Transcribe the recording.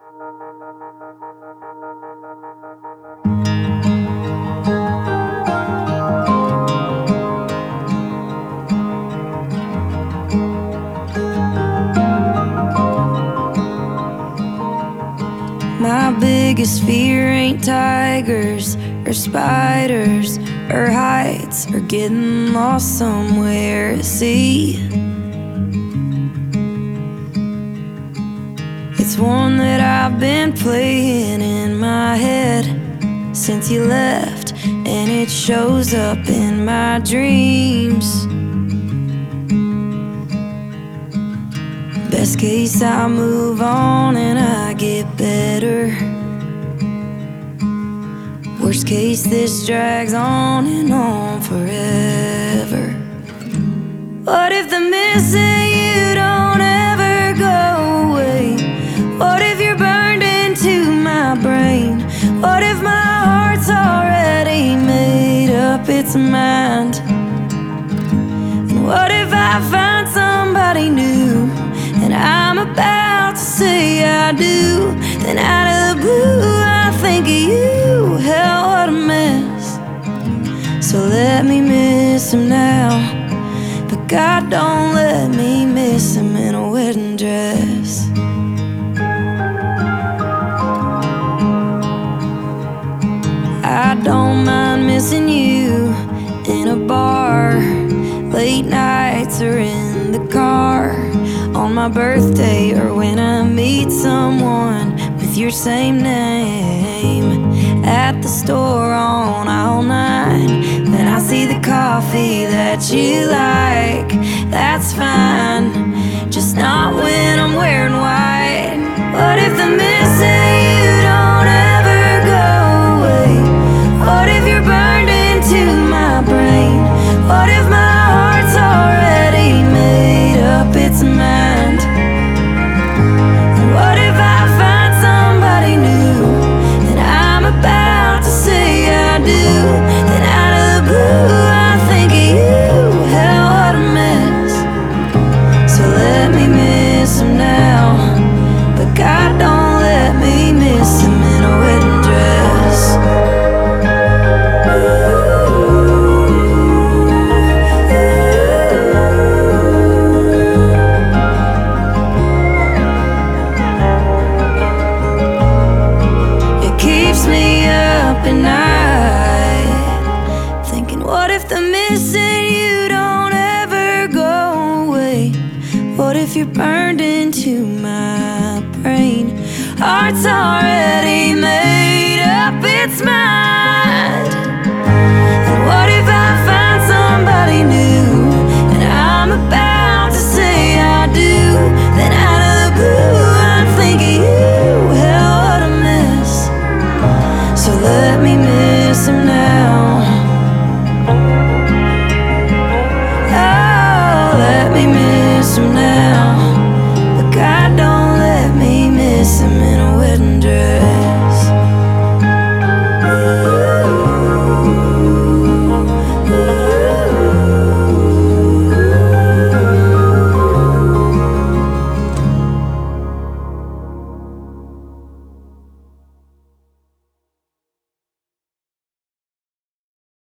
My biggest fear ain't tigers or spiders or heights or getting lost somewhere at sea. It's one that I've been playing in my head since you left, and it shows up in my dreams. Best case, I move on and I get better. Worst case, this drags on and on forever. What if the missing you don't ever go away? What if you're burned into my brain? What if my heart's already made up its mind? And what if I find somebody new and I'm about to say I do? Then out of the blue I think of you. Hell, what a mess. So let me miss him now, but God, don't let me miss him in a wedding dress. I don't mind missing you in a bar, late nights or in the car, on my birthday or when I meet someone with your same name, at the store on aisle 9. When I see the coffee that you like, that's fine, just not when I'm wearing white. What if the missing you don't ever go away? What if you're burned into my brain? What if my heart's already made up its mind? And what if I find somebody new and I'm about to say I do? Then out of the blue I think of you. Hell, what a mess. So let me miss him now, but God, don't let me miss him in a wedding dress. At night, thinking, what if the missing you don't ever go away? What if you're burned into my brain? Heart's already made up its mind. And what if I find somebody new and I'm about to say I do? Then out of the blue I think of you. Hell, what a mess. So let me miss him now. Oh, let me miss him now, but God, don't let me miss him.